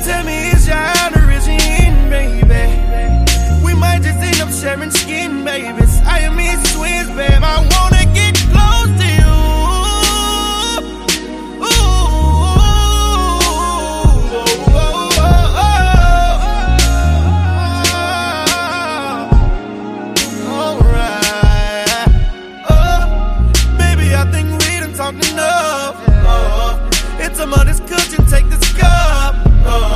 Tell me, is your origin, baby? We might just end up sharing skin.